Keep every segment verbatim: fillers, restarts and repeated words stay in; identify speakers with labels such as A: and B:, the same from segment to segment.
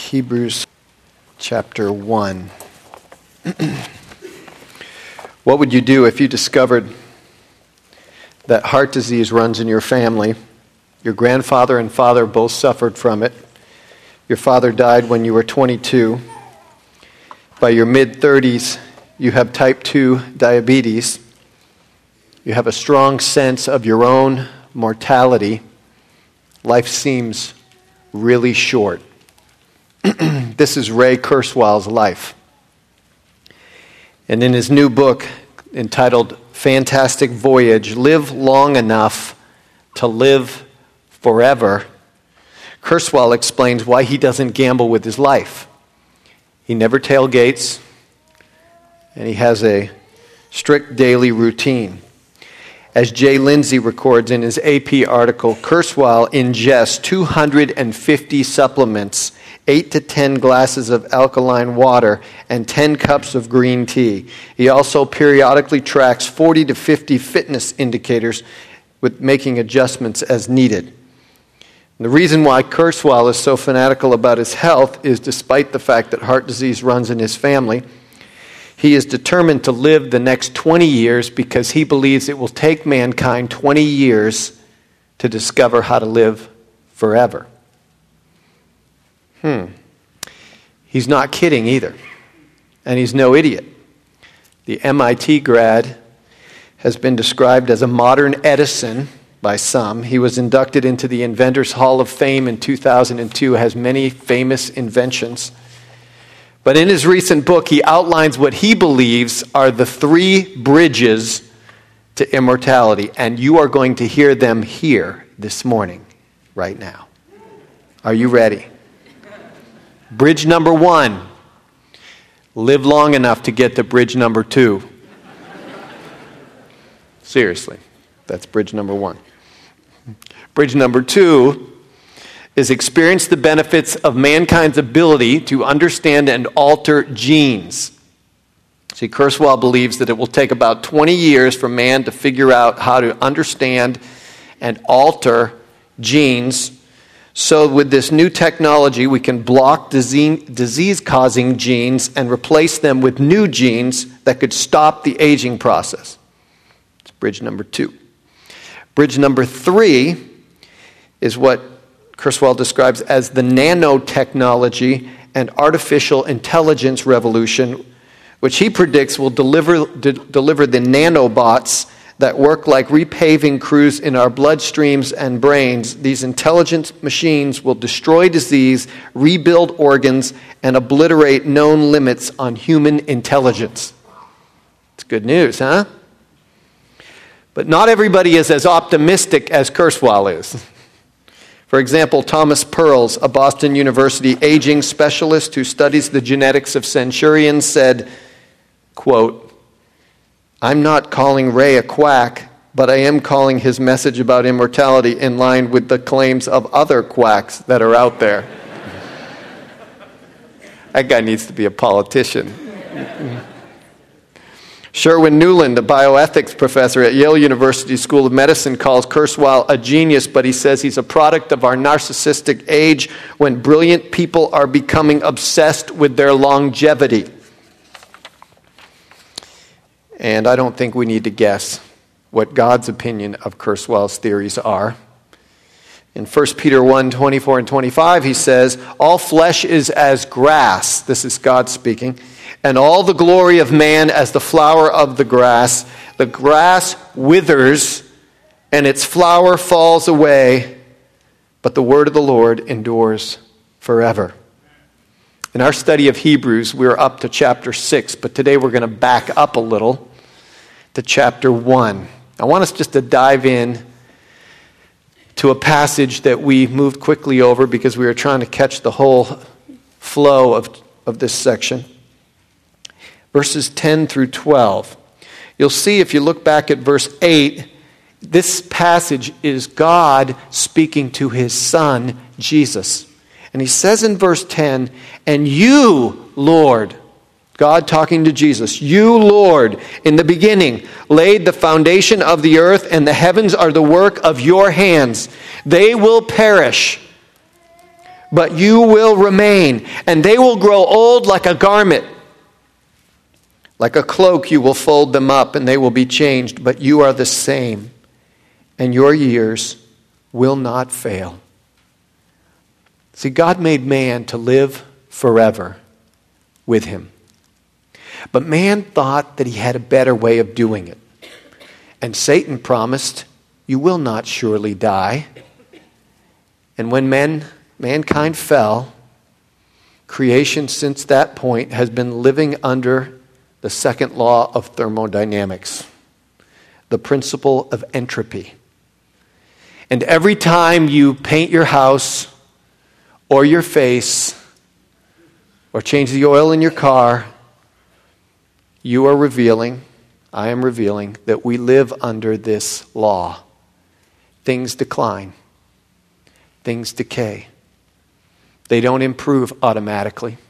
A: Hebrews chapter one. What would you do if you discovered that heart disease runs in your family? Your grandfather and father both suffered from it. Your father died when you were twenty-two. By your mid-thirties, you have type two diabetes. You have a strong sense of your own mortality. Life seems really short. This is Ray Kurzweil's life. And in his new book entitled Fantastic Voyage, Live Long Enough to Live Forever, Kurzweil explains why he doesn't gamble with his life. He never tailgates, and he has a strict daily routine. As Jay Lindsay records in his A P article, Kurzweil ingests two hundred fifty supplements, eight to ten glasses of alkaline water, and ten cups of green tea. He also periodically tracks forty to fifty fitness indicators, with making adjustments as needed. And the reason why Kurzweil is so fanatical about his health is, despite the fact that heart disease runs in his family, he is determined to live the next twenty years because he believes it will take mankind twenty years to discover how to live forever. Hmm. He's not kidding either. And he's no idiot. The M I T grad has been described as a modern Edison by some. He was inducted into the Inventors Hall of Fame in two thousand two, has many famous inventions. But in his recent book, he outlines what he believes are the three bridges to immortality. And you are going to hear them here this morning, right now. Are you ready? Bridge number one. Live long enough to get to bridge number two. Seriously, that's bridge number one. Bridge number two is experience the benefits of mankind's ability to understand and alter genes. See, Kurzweil believes that it will take about twenty years for man to figure out how to understand and alter genes. So with this new technology, we can block disease, disease-causing genes and replace them with new genes that could stop the aging process. It's bridge number two. Bridge number three is what Kurzweil describes as the nanotechnology and artificial intelligence revolution, which he predicts will deliver, de- deliver the nanobots that work like repaving crews in our bloodstreams and brains. These intelligent machines will destroy disease, rebuild organs, and obliterate known limits on human intelligence. It's good news, huh? But not everybody is as optimistic as Kurzweil is. For example, Thomas Perls, a Boston University aging specialist who studies the genetics of centurions, said, quote, "I'm not calling Ray a quack, but I am calling his message about immortality in line with the claims of other quacks that are out there." That guy needs to be a politician. Sherwin Newland, a bioethics professor at Yale University School of Medicine, calls Kurzweil a genius, but he says he's a product of our narcissistic age when brilliant people are becoming obsessed with their longevity. And I don't think we need to guess what God's opinion of Kurzweil's theories are. In First Peter one, twenty-four and twenty-five, he says, "All flesh is as grass," this is God speaking, "and all the glory of man as the flower of the grass. The grass withers, and its flower falls away, but the word of the Lord endures forever." In our study of Hebrews, we're up to chapter six, but today we're going to back up a little to chapter one. I want us just to dive in to a passage that we moved quickly over because we were trying to catch the whole flow of, of this section. Verses ten through twelve. You'll see if you look back at verse eight, this passage is God speaking to his son, Jesus. And he says in verse ten, "And you, Lord," God talking to Jesus, "you, Lord, in the beginning laid the foundation of the earth, and the heavens are the work of your hands. They will perish, but you will remain, and they will grow old like a garment. Like a cloak you will fold them up, and they will be changed, but you are the same, and your years will not fail. See, God made man to live forever with him. But man thought that he had a better way of doing it. And Satan promised, you will not surely die. And when men, mankind fell, creation since that point has been living under the second law of thermodynamics, the principle of entropy. And every time you paint your house or your face or change the oil in your car, you are revealing, I am revealing, that we live under this law. Things decline. Things decay. They don't improve automatically.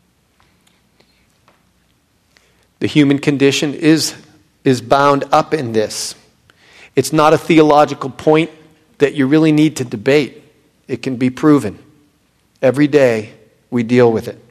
A: The human condition is, is bound up in this. It's not a theological point that you really need to debate. It can be proven. Every day we deal with it.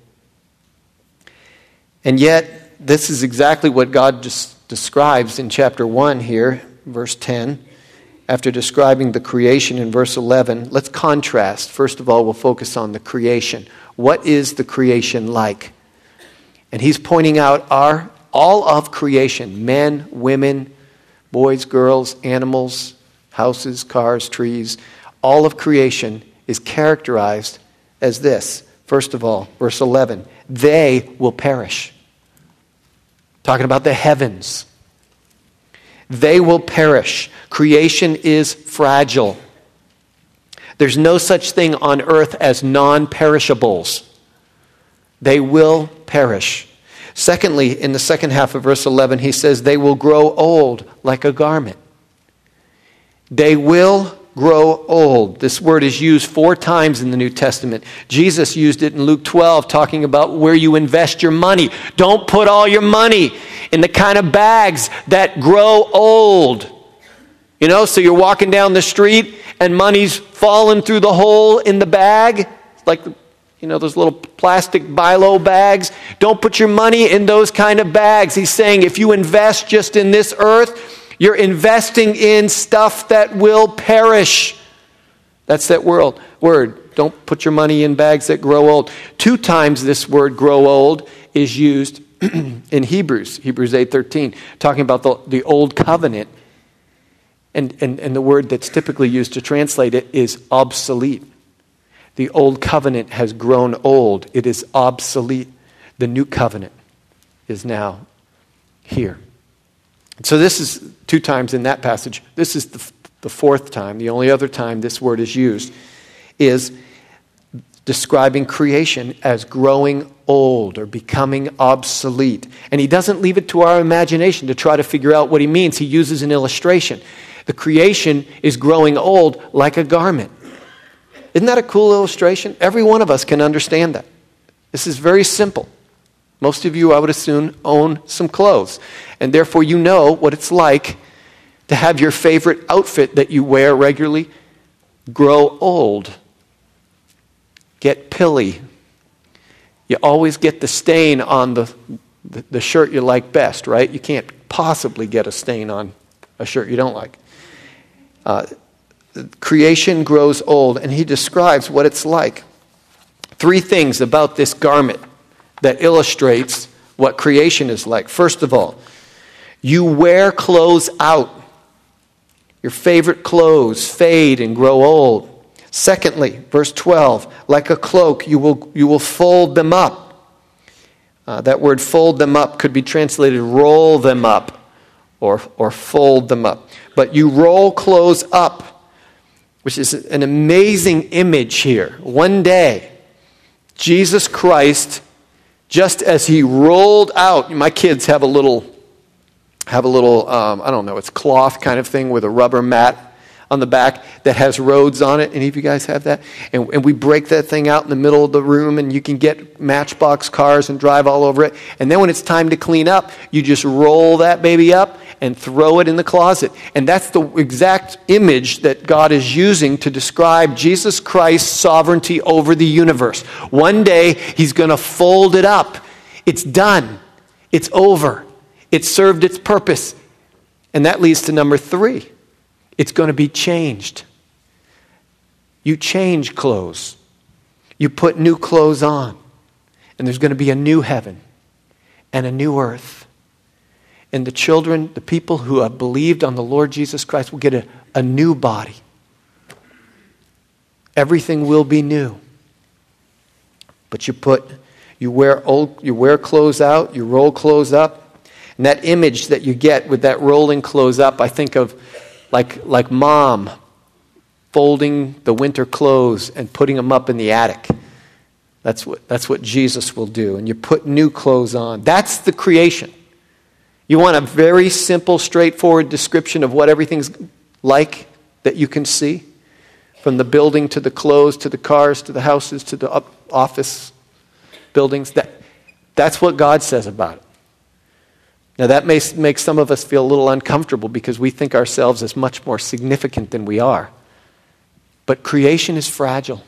A: And yet, this is exactly what God just describes in chapter one here, verse ten. After describing the creation in verse eleven, let's contrast. First of all, we'll focus on the creation. What is the creation like? And he's pointing out our all of creation, men, women, boys, girls, animals, houses, cars, trees. All of creation is characterized as this. First of all, verse eleven, they will perish. Talking about the heavens. They will perish. Creation is fragile. There's no such thing on earth as non-perishables. They will perish. Secondly, in the second half of verse eleven, he says, they will grow old like a garment. They will grow old. This word is used four times in the New Testament. Jesus used it in Luke twelve, talking about where you invest your money. Don't put all your money in the kind of bags that grow old. You know, so you're walking down the street and money's falling through the hole in the bag, like, you know, those little plastic Bilo bags. Don't put your money in those kind of bags. He's saying if you invest just in this earth, you're investing in stuff that will perish. That's that word. Word. Don't put your money in bags that grow old. Two times this word grow old is used in Hebrews, Hebrews eight thirteen, talking about the, the old covenant. And, and, and the word that's typically used to translate it is obsolete. The old covenant has grown old. It is obsolete. The new covenant is now here. So this is two times in that passage. This is the, the fourth time. The only other time this word is used is describing creation as growing old or becoming obsolete. And he doesn't leave it to our imagination to try to figure out what he means. He uses an illustration. The creation is growing old like a garment. Isn't that a cool illustration? Every one of us can understand that. This is very simple. Most of you, I would assume, own some clothes. And therefore you know what it's like to have your favorite outfit that you wear regularly grow old, get pilly. You always get the stain on the, the, the shirt you like best, right? You can't possibly get a stain on a shirt you don't like. Uh, creation grows old, and he describes what it's like. Three things about this garment that illustrates what creation is like. First of all, you wear clothes out. Your favorite clothes fade and grow old. Secondly, verse twelve, like a cloak, you will, you will fold them up. Uh, that word fold them up could be translated roll them up or, or fold them up. But you roll clothes up, which is an amazing image here. One day, Jesus Christ, just as he rolled out, my kids have a little, have a little, um, I don't know, it's cloth kind of thing with a rubber mat on the back that has roads on it. Any of you guys have that? And, and we break that thing out in the middle of the room, and you can get Matchbox cars and drive all over it. And then when it's time to clean up, you just roll that baby up, and throw it in the closet. And that's the exact image that God is using to describe Jesus Christ's sovereignty over the universe. One day, he's going to fold it up. It's done. It's over. It served its purpose. And that leads to number three. It's going to be changed. You change clothes. You put new clothes on. And there's going to be a new heaven and a new earth. And the children, the people who have believed on the Lord Jesus Christ will get a, a new body. Everything will be new. But you put, you wear old, you wear clothes out, you roll clothes up. And that image that you get with that rolling clothes up, I think of like, like mom folding the winter clothes and putting them up in the attic. That's what, that's what Jesus will do. And you put new clothes on. That's the creation. You want a very simple, straightforward description of what everything's like that you can see? From the building to the clothes, to the cars, to the houses, to the up office buildings. That, that's what God says about it. Now that may make some of us feel a little uncomfortable because we think ourselves as much more significant than we are. But creation is fragile.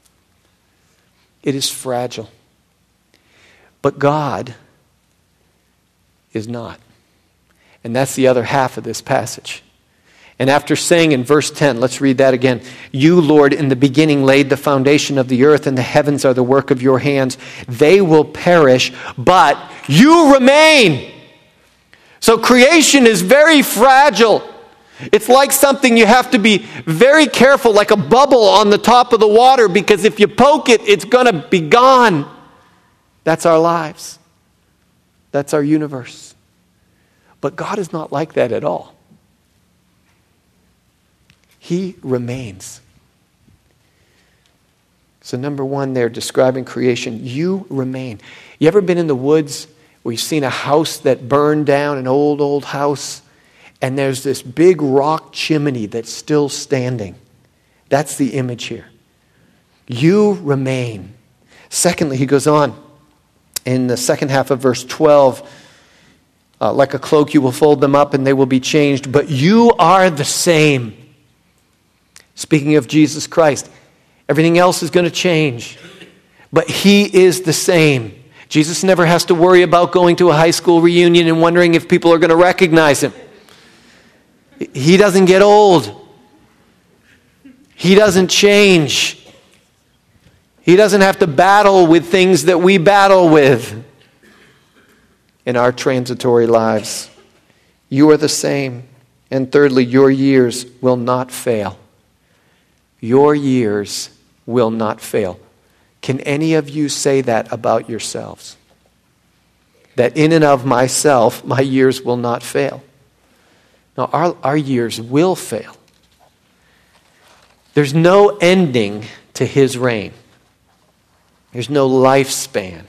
A: It is fragile. But God is not. And that's the other half of this passage. And after saying in verse ten, let's read that again. You, Lord, in the beginning laid the foundation of the earth, and the heavens are the work of your hands. They will perish, but you remain. So creation is very fragile. It's like something you have to be very careful, like a bubble on the top of the water, because if you poke it, it's going to be gone. That's our lives. That's our universe. But God is not like that at all. He remains. So number one there, describing creation, you remain. You ever been in the woods where you've seen a house that burned down, an old, old house, and there's this big rock chimney that's still standing? That's the image here. You remain. Secondly, he goes on in the second half of verse twelve, uh, like a cloak you will fold them up and they will be changed, but you are the same. Speaking of Jesus Christ, everything else is going to change, but he is the same. Jesus never has to worry about going to a high school reunion and wondering if people are going to recognize him. He doesn't get old. He doesn't change. He doesn't have to battle with things that we battle with in our transitory lives. You are the same. And thirdly, your years will not fail. Your years will not fail. Can any of you say that about yourselves? That in and of myself, my years will not fail. No, our, our years will fail. There's no ending to his reign. There's no lifespan.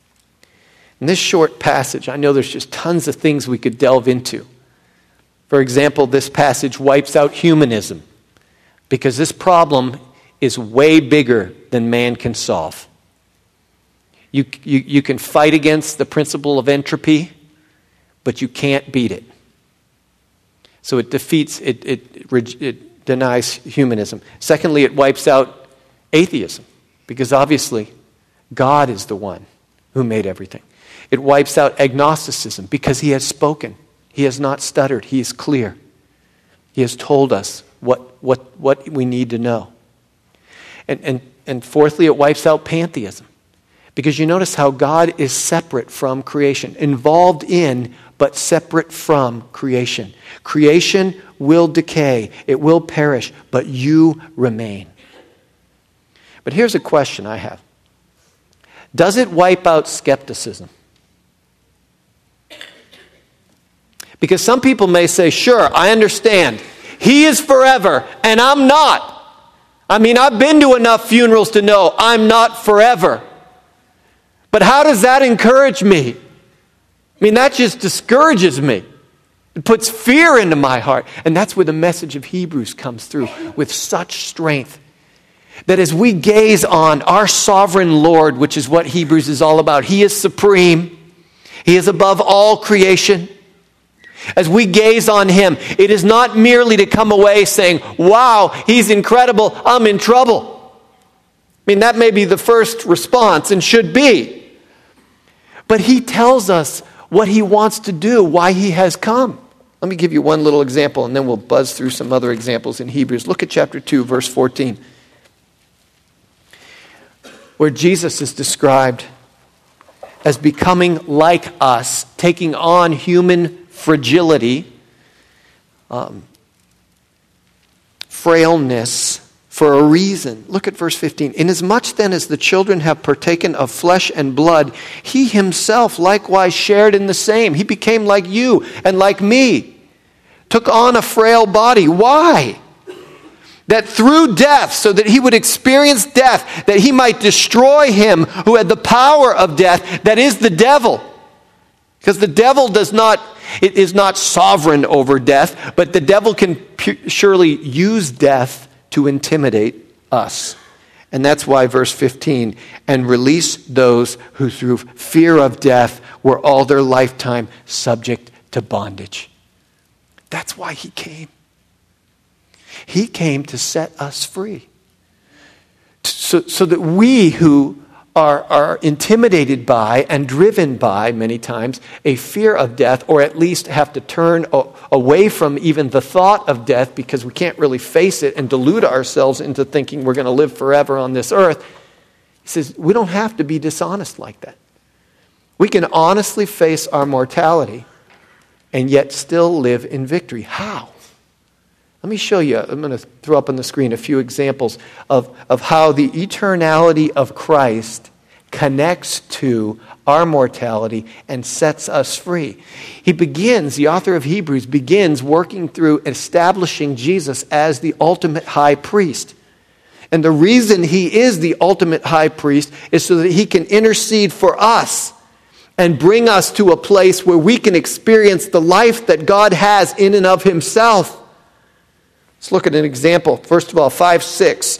A: In this short passage, I know there's just tons of things we could delve into. For example, this passage wipes out humanism because this problem is way bigger than man can solve. You, you, you can fight against the principle of entropy, but you can't beat it. So it defeats, it, it, it denies humanism. Secondly, it wipes out atheism, because obviously God is the one who made everything. It wipes out agnosticism, because he has spoken. He has not stuttered. He is clear. He has told us what, what, what we need to know. And, and, and fourthly, it wipes out pantheism. Because you notice how God is separate from creation, involved in, but separate from creation. Creation will decay, it will perish, but you remain. But here's a question I have. Does it wipe out skepticism? Because some people may say, sure, I understand. He is forever, and I'm not. I mean, I've been to enough funerals to know I'm not forever. But how does that encourage me? I mean, that just discourages me. It puts fear into my heart. And that's where the message of Hebrews comes through with such strength. That as we gaze on our sovereign Lord, which is what Hebrews is all about, he is supreme. He is above all creation. As we gaze on him, it is not merely to come away saying, wow, he's incredible, I'm in trouble. I mean, that may be the first response and should be. But he tells us what he wants to do, why he has come. Let me give you one little example, and then we'll buzz through some other examples in Hebrews. Look at chapter two, verse fourteen, where Jesus is described as becoming like us, taking on human fragility, um, frailness, for a reason. Look at verse fifteen. Inasmuch then as the children have partaken of flesh and blood, he himself likewise shared in the same. He became like you and like me, took on a frail body. Why? That through death, so that he would experience death, that he might destroy him who had the power of death, that is the devil. Because the devil does not, it is not sovereign over death, but the devil can pu- surely use death to intimidate us. And that's why verse fifteen, and release those who through fear of death were all their lifetime subject to bondage. That's why he came. He came to set us free. So, so that we who are, are intimidated by and driven by, many times, a fear of death, or at least have to turn a, away from even the thought of death because we can't really face it and delude ourselves into thinking we're going to live forever on this earth. He says, we don't have to be dishonest like that. We can honestly face our mortality and yet still live in victory. How? Let me show you, I'm going to throw up on the screen a few examples of, of how the eternality of Christ connects to our mortality and sets us free. He begins, the author of Hebrews begins working through establishing Jesus as the ultimate high priest. And the reason he is the ultimate high priest is so that he can intercede for us and bring us to a place where we can experience the life that God has in and of himself. Let's look at an example. First of all, five six.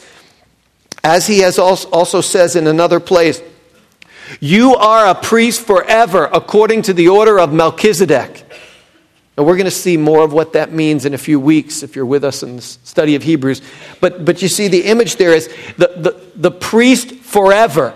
A: As he has also, also says in another place, you are a priest forever according to the order of Melchizedek. And we're going to see more of what that means in a few weeks if you're with us in the study of Hebrews. But, but you see the image there is the, the, the priest forever.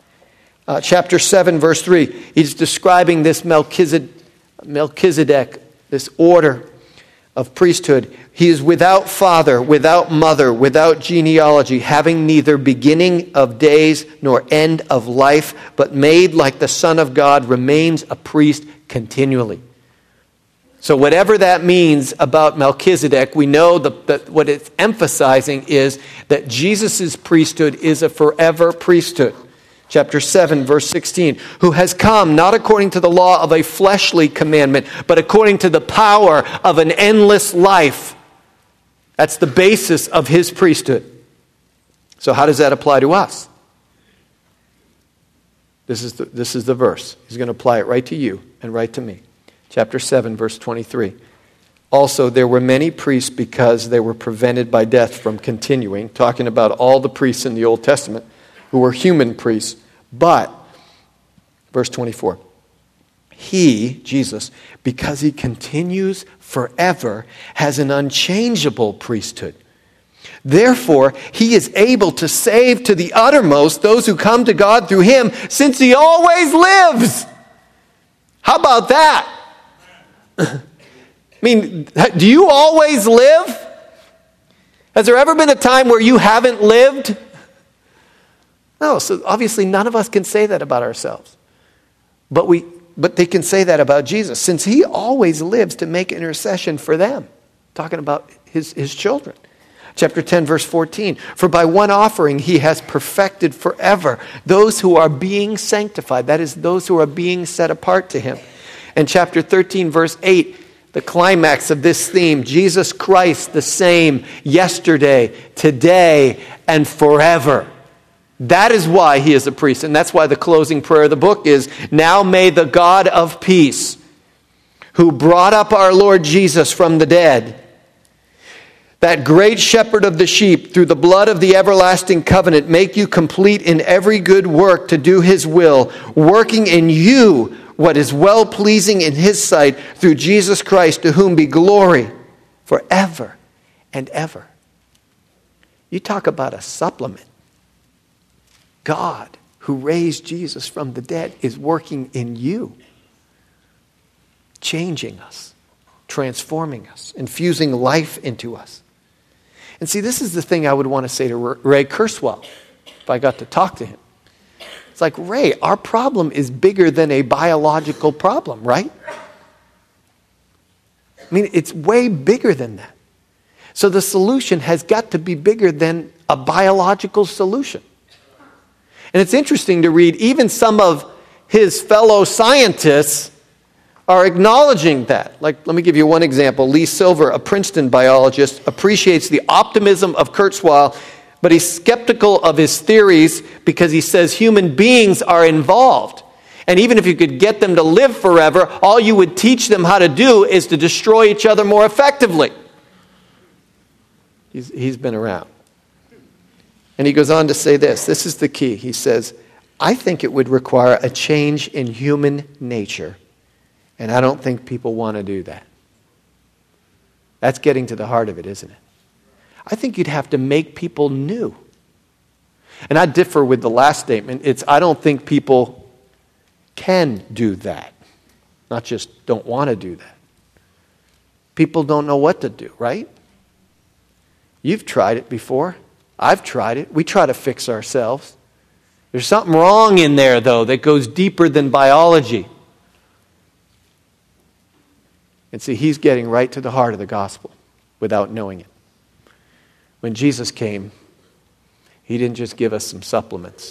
A: Uh, chapter seven, verse three. He's describing this Melchizedek, Melchizedek, this order of priesthood. He is without father, without mother, without genealogy, having neither beginning of days nor end of life, but made like the Son of God, remains a priest continually. So whatever that means about Melchizedek, we know that what it's emphasizing is that Jesus' priesthood is a forever priesthood. Chapter seven, verse sixteen, who has come not according to the law of a fleshly commandment, but according to the power of an endless life. That's the basis of his priesthood. So how does that apply to us? This is the, this is the verse. He's going to apply it right to you and right to me. Chapter seven, verse twenty-three. Also, there were many priests because they were prevented by death from continuing, talking about all the priests in the Old Testament who were human priests. But, verse twenty-four, he, Jesus, because he continues forever, has an unchangeable priesthood. Therefore, he is able to save to the uttermost those who come to God through him, since he always lives. How about that? I mean, do you always live? Has there ever been a time where you haven't lived? No, so obviously none of us can say that about ourselves. But we, but they can say that about Jesus, since he always lives to make intercession for them. Talking about his, his children. Chapter ten, verse fourteen. For by one offering he has perfected forever those who are being sanctified. That is, those who are being set apart to him. And chapter thirteen, verse eight. The climax of this theme, Jesus Christ the same yesterday, today, and forever. That is why he is a priest. And that's why the closing prayer of the book is, now may the God of peace, who brought up our Lord Jesus from the dead, that great shepherd of the sheep, through the blood of the everlasting covenant, make you complete in every good work to do his will, working in you what is well-pleasing in his sight through Jesus Christ, to whom be glory forever and ever. You talk about a supplement. God, who raised Jesus from the dead, is working in you, changing us, transforming us, infusing life into us. And see, this is the thing I would want to say to Ray Kurzweil if I got to talk to him. It's like, Ray, our problem is bigger than a biological problem, right? I mean, it's way bigger than that. So the solution has got to be bigger than a biological solution. And it's interesting to read, even some of his fellow scientists are acknowledging that. Like, let me give you one example. Lee Silver, a Princeton biologist, appreciates the optimism of Kurzweil, but he's skeptical of his theories because he says human beings are involved. And even if you could get them to live forever, all you would teach them how to do is to destroy each other more effectively. He's, he's been around. And he goes on to say this. This is the key. He says, I think it would require a change in human nature. And I don't think people want to do that. That's getting to the heart of it, isn't it? I think you'd have to make people new. And I differ with the last statement. It's, I don't think people can do that. Not just don't want to do that. People don't know what to do, right? You've tried it before. I've tried it. We try to fix ourselves. There's something wrong in there, though, that goes deeper than biology. And see, he's getting right to the heart of the gospel without knowing it. When Jesus came, he didn't just give us some supplements.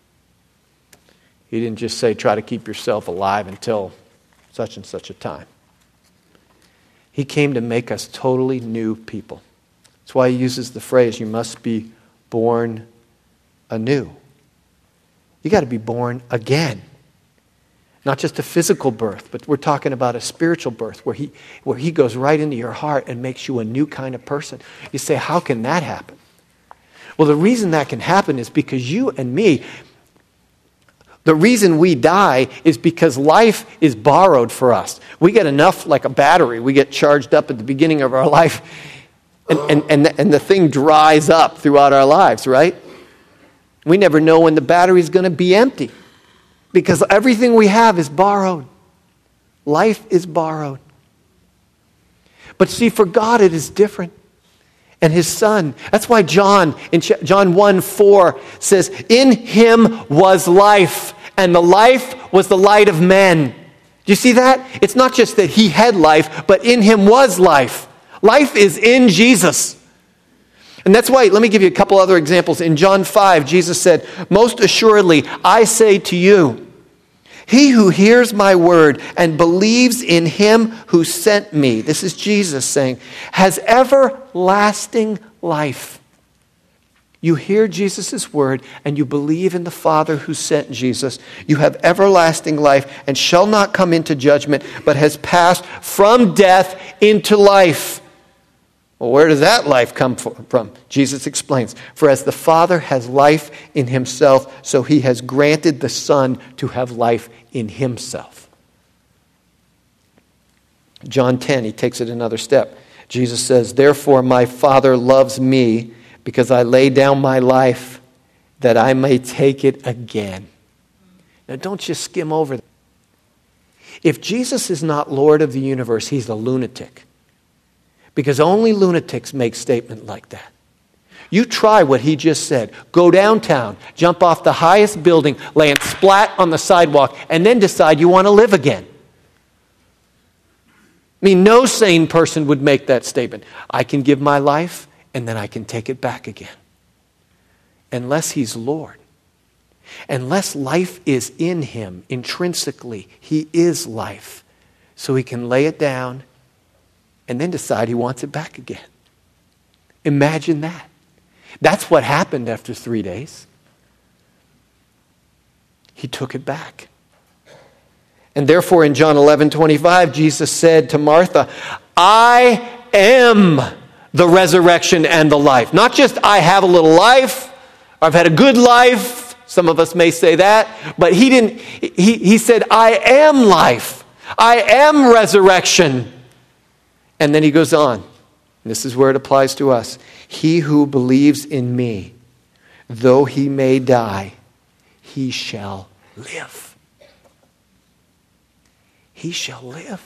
A: He didn't just say, try to keep yourself alive until such and such a time. He came to make us totally new people. That's why he uses the phrase, you must be born anew. You got to be born again. Not just a physical birth, but we're talking about a spiritual birth where he, where he goes right into your heart and makes you a new kind of person. You say, how can that happen? Well, the reason that can happen is because you and me, the reason we die is because life is borrowed for us. We get enough, like a battery, we get charged up at the beginning of our life, and, and, and, the, and the thing dries up throughout our lives, right? We never know when the battery is going to be empty. Because everything we have is borrowed. Life is borrowed. But see, for God it is different. And his Son, that's why John, in John one four says, in him was life, and the life was the light of men. Do you see that? It's not just that he had life, but in him was life. Life is in Jesus. And that's why, let me give you a couple other examples. In John five, Jesus said, most assuredly, I say to you, he who hears my word and believes in him who sent me, this is Jesus saying, has everlasting life. You hear Jesus' word and you believe in the Father who sent Jesus. You have everlasting life and shall not come into judgment, but has passed from death into life. Well, where does that life come from? Jesus explains, for as the Father has life in himself, so he has granted the Son to have life in himself. John ten, he takes it another step. Jesus says, therefore my Father loves me because I lay down my life that I may take it again. Now don't just skim over that. If Jesus is not Lord of the universe, he's a lunatic. Because only lunatics make statements like that. You try what he just said. Go downtown, jump off the highest building, land splat on the sidewalk, and then decide you want to live again. I mean, no sane person would make that statement. I can give my life, and then I can take it back again. Unless he's Lord. Unless life is in him, intrinsically, he is life. So he can lay it down and then decide he wants it back again. Imagine that. That's what happened after three days. He took it back. And therefore in John eleven twenty-five, Jesus said to Martha, I am the resurrection and the life. Not just I have a little life, or I've had a good life, Some of us may say that, but he didn't. He, he said, I am life. I am resurrection. And then he goes on. This is where it applies to us. He who believes in me, though he may die, he shall live. He shall live.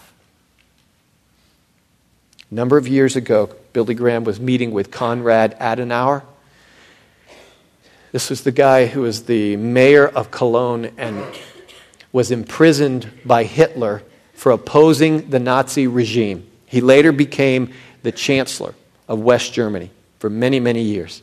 A: A number of years ago, Billy Graham was meeting with Konrad Adenauer. This was the guy who was the mayor of Cologne and was imprisoned by Hitler for opposing the Nazi regime. He later became the chancellor of West Germany for many, many years.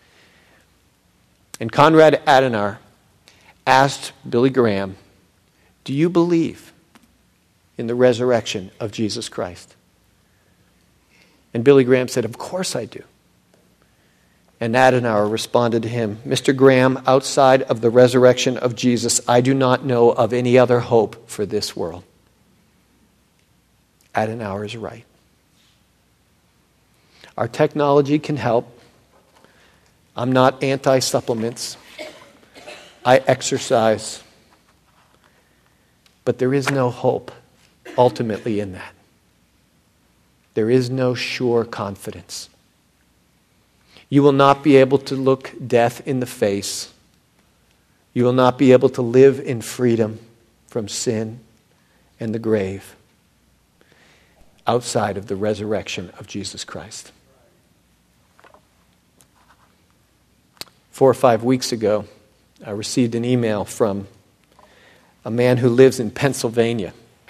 A: And Konrad Adenauer asked Billy Graham, do you believe in the resurrection of Jesus Christ? And Billy Graham said, of course I do. And Adenauer responded to him, Mister Graham, outside of the resurrection of Jesus, I do not know of any other hope for this world. Adenauer is right. Our technology can help. I'm not anti-supplements. I exercise. But there is no hope ultimately in that. There is no sure confidence. You will not be able to look death in the face. You will not be able to live in freedom from sin and the grave outside of the resurrection of Jesus Christ. Four or five weeks ago, I received an email from a man who lives in Pennsylvania.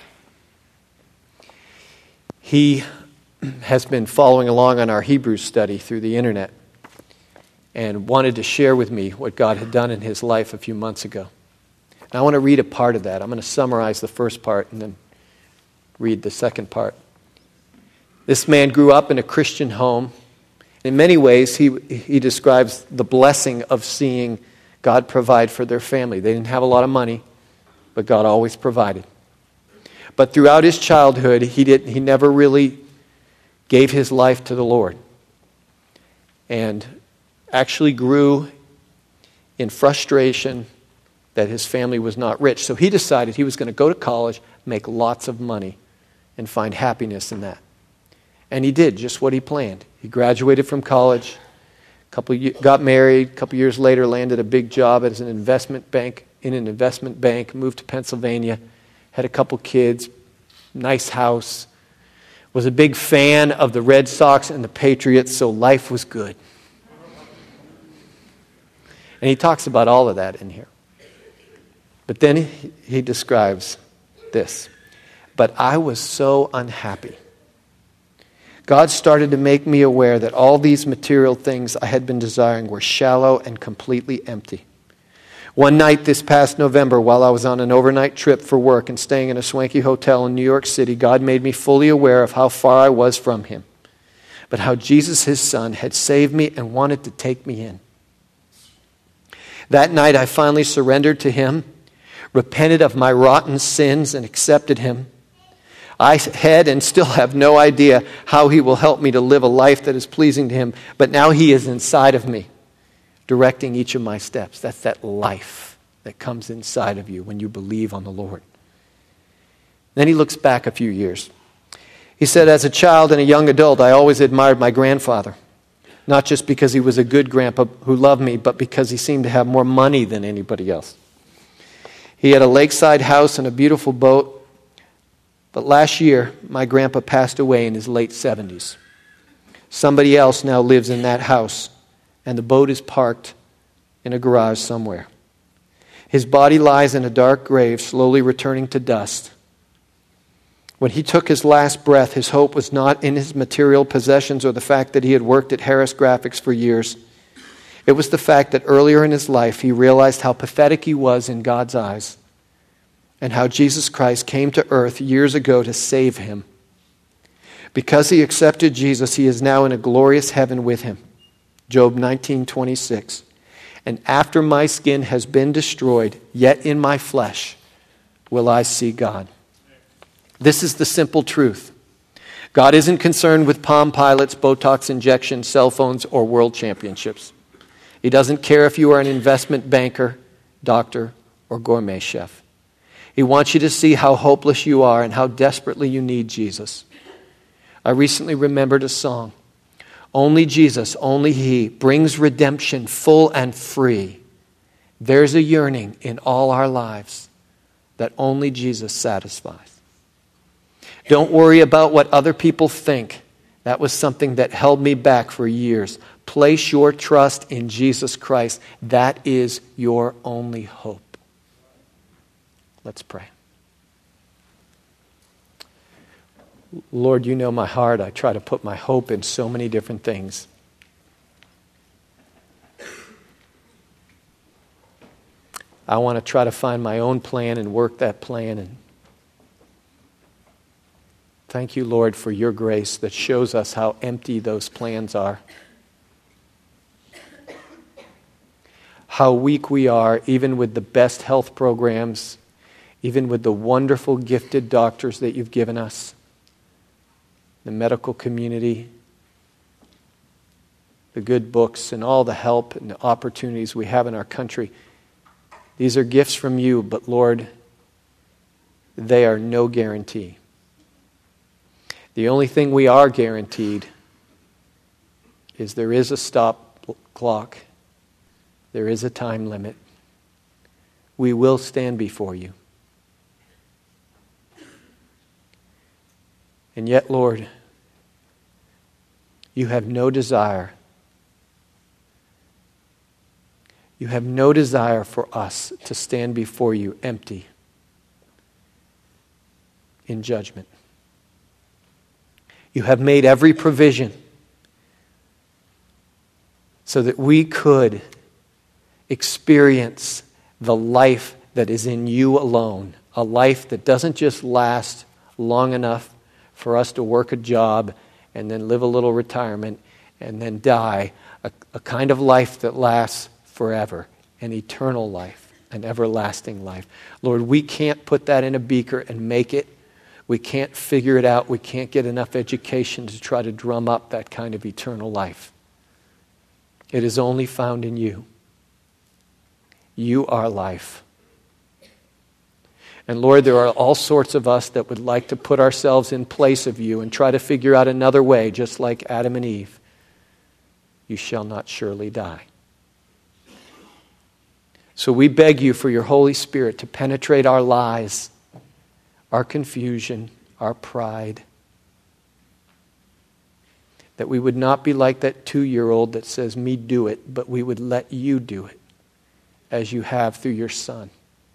A: He has been following along on our Hebrews study through the internet and wanted to share with me what God had done in his life a few months ago. And I want to read a part of that. I'm going to summarize the first part and then read the second part. This man grew up in a Christian home. In many ways, he, he describes the blessing of seeing God provide for their family. They didn't have a lot of money, but God always provided. But throughout his childhood, he did, he never really gave his life to the Lord. And actually grew in frustration that his family was not rich. So he decided he was going to go to college, make lots of money, and find happiness in that. And he did just what he planned. He graduated from college, couple got married, a couple years later landed a big job as an investment bank, in an investment bank, moved to Pennsylvania, had a couple kids, nice house, was a big fan of the Red Sox and the Patriots, so life was good. And he talks about all of that in here. But then he, he describes this. But I was so unhappy. God started to make me aware that all these material things I had been desiring were shallow and completely empty. One night this past November, while I was on an overnight trip for work and staying in a swanky hotel in New York City, God made me fully aware of how far I was from Him, but how Jesus, His Son, had saved me and wanted to take me in. That night I finally surrendered to Him, repented of my rotten sins, and accepted Him. I had and still have no idea how He will help me to live a life that is pleasing to Him, but now He is inside of me, directing each of my steps. That's that life that comes inside of you when you believe on the Lord. Then he looks back a few years. He said, as a child and a young adult, I always admired my grandfather, not just because he was a good grandpa who loved me, but because he seemed to have more money than anybody else. He had a lakeside house and a beautiful boat. But last year, my grandpa passed away in his late seventies. Somebody else now lives in that house, and the boat is parked in a garage somewhere. His body lies in a dark grave, slowly returning to dust. When he took his last breath, his hope was not in his material possessions or the fact that he had worked at Harris Graphics for years. It was the fact that earlier in his life, he realized how pathetic he was in God's eyes, and how Jesus Christ came to earth years ago to save him. Because he accepted Jesus, he is now in a glorious heaven with him. Job nineteen twenty-six. And after my skin has been destroyed, yet in my flesh will I see God. This is the simple truth. God isn't concerned with Palm Pilots, Botox injections, cell phones, or world championships. He doesn't care if you are an investment banker doctor, or gourmet chef. He wants you to see how hopeless you are and how desperately you need Jesus. I recently remembered a song. Only Jesus, only He brings redemption full and free. There's a yearning in all our lives that only Jesus satisfies. Don't worry about what other people think. That was something that held me back for years. Place your trust in Jesus Christ. That is your only hope. Let's pray. Lord, you know my heart. I try to put my hope in so many different things. I want to try to find my own plan and work that plan. And thank you, Lord, for your grace that shows us how empty those plans are. How weak we are, even with the best health programs, even with the wonderful gifted doctors that you've given us, the medical community, the good books, and all the help and the opportunities we have in our country. These are gifts from you, but Lord, they are no guarantee. The only thing we are guaranteed is there is a stop clock. There is a time limit. We will stand before you. And yet, Lord, you have no desire. You have no desire for us to stand before you empty in judgment. You have made every provision so that we could experience the life that is in you alone, a life that doesn't just last long enough for us to work a job and then live a little retirement and then die, a, a kind of life that lasts forever, an eternal life, an everlasting life. Lord, we can't put that in a beaker and make it. We can't figure it out. We can't get enough education to try to drum up that kind of eternal life. It is only found in you. You are life. And Lord, there are all sorts of us that would like to put ourselves in place of you and try to figure out another way, just like Adam and Eve. You shall not surely die. So we beg you for your Holy Spirit to penetrate our lies, our confusion, our pride. That we would not be like that two-year-old that says, me do it, but we would let you do it as you have through your Son.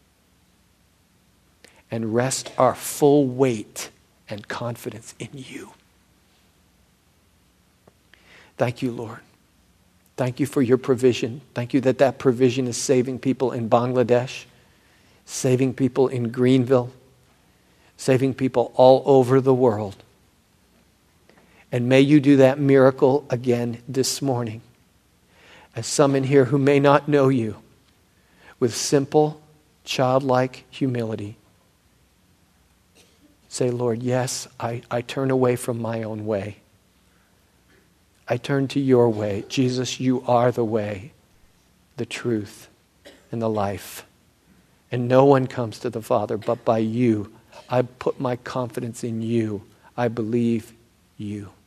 A: And rest our full weight and confidence in you. Thank you, Lord. Thank you for your provision. Thank you that that provision is saving people in Bangladesh, saving people in Greenville, saving people all over the world. And may you do that miracle again this morning. As some in here who may not know you, with simple, childlike humility, say, Lord, yes, I, I turn away from my own way. I turn to your way. Jesus, you are the way, the truth, and the life. And no one comes to the Father but by you. I put my confidence in you. I believe you.